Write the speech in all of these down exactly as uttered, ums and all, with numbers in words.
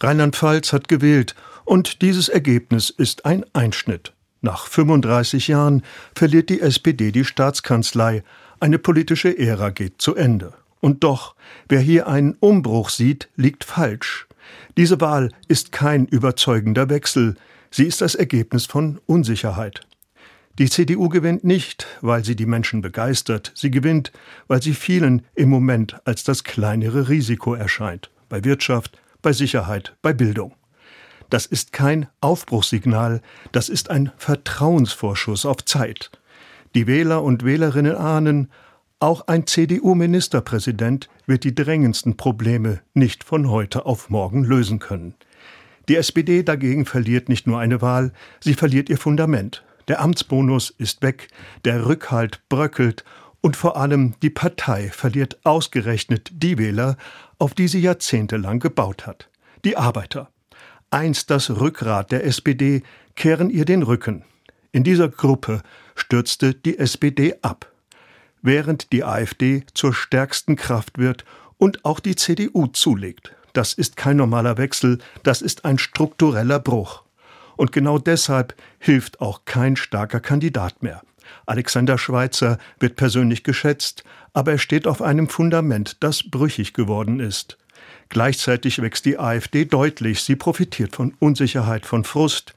Rheinland-Pfalz hat gewählt und dieses Ergebnis ist ein Einschnitt. Nach fünfunddreißig Jahren verliert die S P D die Staatskanzlei. Eine politische Ära geht zu Ende. Und doch, wer hier einen Umbruch sieht, liegt falsch. Diese Wahl ist kein überzeugender Wechsel. Sie ist das Ergebnis von Unsicherheit. Die C D U gewinnt nicht, weil sie die Menschen begeistert. Sie gewinnt, weil sie vielen im Moment als das kleinere Risiko erscheint. Bei Wirtschaft, bei Sicherheit, bei Bildung. Das ist kein Aufbruchssignal, das ist ein Vertrauensvorschuss auf Zeit. Die Wähler und Wählerinnen ahnen, auch ein C D U-Ministerpräsident wird die drängendsten Probleme nicht von heute auf morgen lösen können. Die S P D dagegen verliert nicht nur eine Wahl, sie verliert ihr Fundament. Der Amtsbonus ist weg, der Rückhalt bröckelt und vor allem die Partei verliert ausgerechnet die Wähler, auf die sie jahrzehntelang gebaut hat. Die Arbeiter. Einst das Rückgrat der S P D, kehren ihr den Rücken. In dieser Gruppe stürzte die S P D ab, während die AfD zur stärksten Kraft wird und auch die C D U zulegt. Das ist kein normaler Wechsel, das ist ein struktureller Bruch. Und genau deshalb hilft auch kein starker Kandidat mehr. Alexander Schweitzer wird persönlich geschätzt, aber er steht auf einem Fundament, das brüchig geworden ist. Gleichzeitig wächst die AfD deutlich. Sie profitiert von Unsicherheit, von Frust,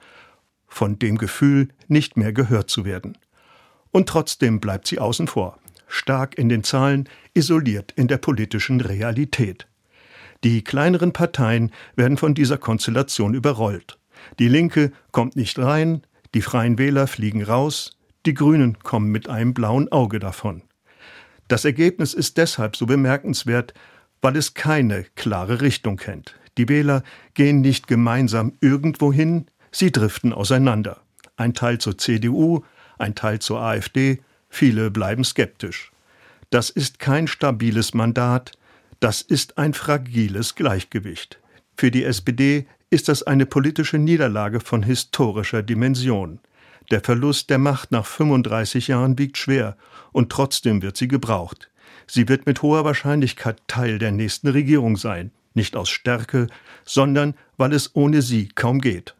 von dem Gefühl, nicht mehr gehört zu werden. Und trotzdem bleibt sie außen vor. Stark in den Zahlen, isoliert in der politischen Realität. Die kleineren Parteien werden von dieser Konstellation überrollt. Die Linke kommt nicht rein, die Freien Wähler fliegen raus, die Grünen kommen mit einem blauen Auge davon. Das Ergebnis ist deshalb so bemerkenswert, weil es keine klare Richtung kennt. Die Wähler gehen nicht gemeinsam irgendwo hin, sie driften auseinander. Ein Teil zur C D U, ein Teil zur AfD, viele bleiben skeptisch. Das ist kein stabiles Mandat, das ist ein fragiles Gleichgewicht. Für die S P D ist das eine politische Niederlage von historischer Dimension. Der Verlust der Macht nach fünfunddreißig Jahren wiegt schwer und trotzdem wird sie gebraucht. Sie wird mit hoher Wahrscheinlichkeit Teil der nächsten Regierung sein, nicht aus Stärke, sondern weil es ohne sie kaum geht.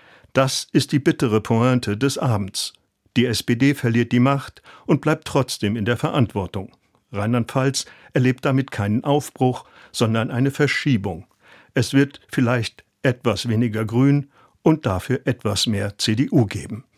Das ist die bittere Pointe des Abends. Die S P D verliert die Macht und bleibt trotzdem in der Verantwortung. Rheinland-Pfalz erlebt damit keinen Aufbruch, sondern eine Verschiebung. Es wird vielleicht etwas weniger Grün und dafür etwas mehr C D U geben.